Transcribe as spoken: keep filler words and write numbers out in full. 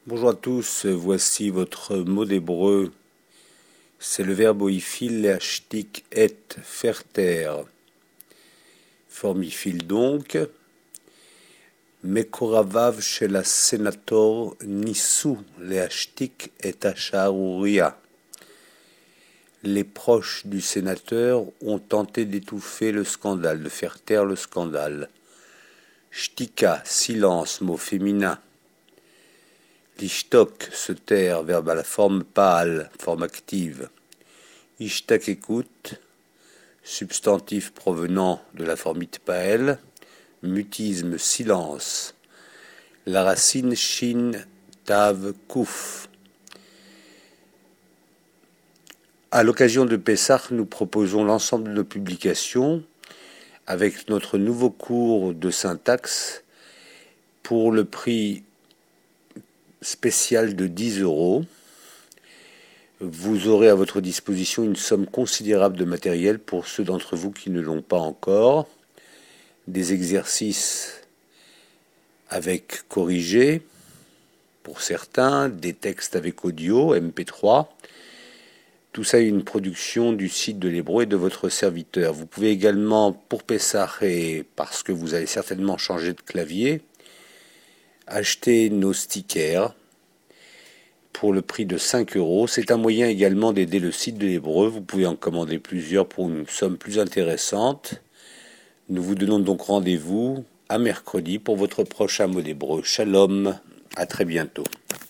Bonjour à tous, voici votre mot d'hébreu. C'est le verbe oifil, léachtik, et, faire taire. Formifile donc. Mekoravav chez la sénator Nissou, léachtik et Acharouria. Les proches du sénateur ont tenté d'étouffer le scandale, de faire taire le scandale. Shtika, silence, mot féminin. L'ishtok, se taire, verbe à la forme pâle, forme active. Ishtak, écoute, substantif provenant de la forme itpael, mutisme, silence. La racine shin, tav, kouf. À l'occasion de Pessah, nous proposons l'ensemble de nos publications avec notre nouveau cours de syntaxe pour le prix spécial de dix euros. Vous aurez à votre disposition une somme considérable de matériel pour ceux d'entre vous qui ne l'ont pas encore. Des exercices avec corrigé pour certains, des textes avec audio, M P trois. Tout ça est une production du site de l'Hébreu et de votre serviteur. Vous pouvez également, pour Pessah et parce que vous allez certainement changer de clavier, acheter nos stickers pour le prix de cinq euros. C'est un moyen également d'aider le site de l'Hébreu. Vous pouvez en commander plusieurs pour une somme plus intéressante. Nous vous donnons donc rendez-vous à mercredi pour votre prochain mot d'hébreu. Shalom, à très bientôt.